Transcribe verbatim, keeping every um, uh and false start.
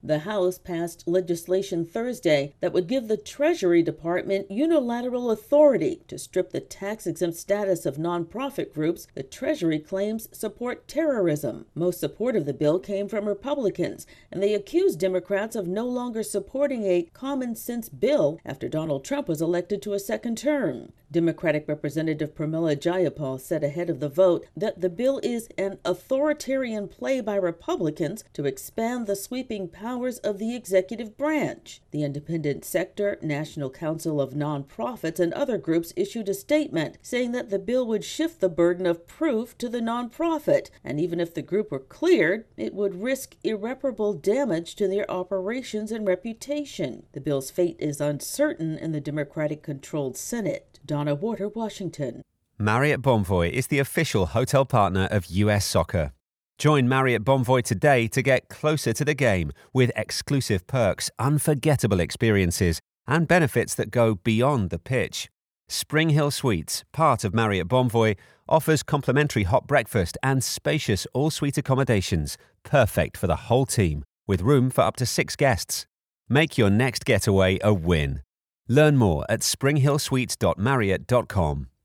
The House passed legislation Thursday that would give the Treasury Department unilateral authority to strip the tax-exempt status of nonprofit groups the Treasury claims support terrorism. Most support of the bill came from Republicans, and they accused Democrats of no longer supporting a common-sense bill after Donald Trump was elected to a second term. Democratic Representative Pramila Jayapal said ahead of the vote that the bill is an authoritarian play by Republicans to expand the sweeping powers of the executive branch. The independent sector, National Council of Nonprofits, and other groups issued a statement saying that the bill would shift the burden of proof to the nonprofit, and even if the group were cleared, it would risk irreparable damage to their operations and reputation. The bill's fate is uncertain in the Democratic-controlled Senate. Donna Warder, Washington. Marriott Bonvoy is the official hotel partner of U S Soccer. Join Marriott Bonvoy today to get closer to the game with exclusive perks, unforgettable experiences, and benefits that go beyond the pitch. Spring Hill Suites, part of Marriott Bonvoy, offers complimentary hot breakfast and spacious all-suite accommodations, perfect for the whole team, with room for up to six guests. Make your next getaway a win. Learn more at spring hill suites dot marriott dot com.